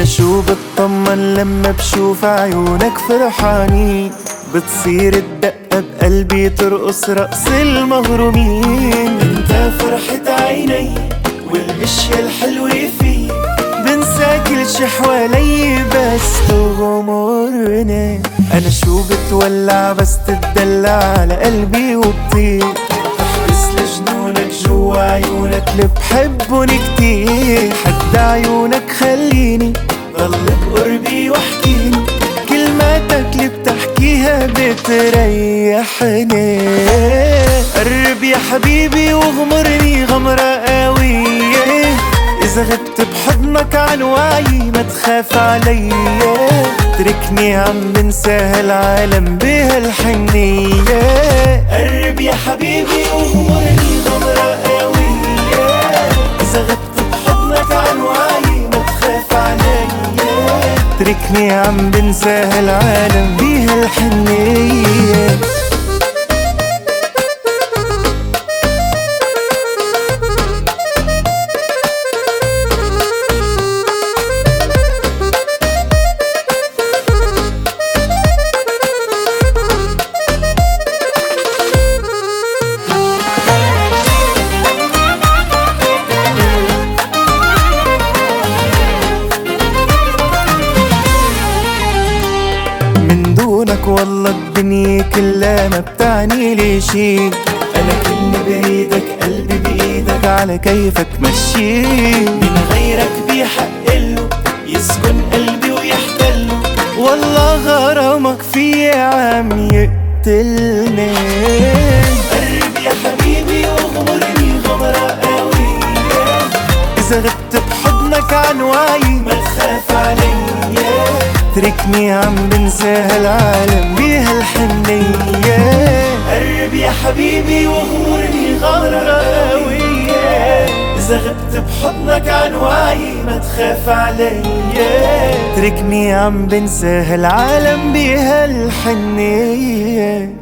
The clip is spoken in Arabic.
أنا شو بطمن لما بشوف عيونك فرحانين، بتصير الدقة بقلبي ترقص رقص المغرومين. انت فرحة عيني والاشياء الحلوة فيه، بنسى كل شي حوالي بس تغمرني. أنا شو بتولع بس تتدلع على قلبي وبطير، بحبس لجنونك جوا عيونك اللي بحبن كتير. حد عيونك خليني ضل بقربي واحكيلي، كلماتك اللي بتحكيها بتريحني. قرب يا حبيبي واغمرني غمرة قوية، إذا غبت بحضنك عن وعي ما تخاف علي. اتركني عم بنسى هالعالم بهالحنية. قرب يا حبيبي واغمرني غمرة قوية، إذا غبت بحضنك عن وعي ما تخاف علي. اتركني عم بنسى هالعالم بهالحنية. والله الدنيا كلها ما بتعني لي شي، أنا كل بريدك قلبي بإيدك على كيفك مشي. من غيرك بيحقله يسكن قلبي ويحتله، والله غرامك في عم يقتلني. قرب يا حبيبي واغمرني غمرة قوية، إذا غبت بحضنك عن وعي ما تخاف علي. اتركني عم بنسى هالعالم بهالحنية. قرب يا حبيبي واغمرني غمرة قوية، إذا غبت بحضنك عن وعي ما تخاف علي. اتركني عم بنسى هالعالم بهالحنية.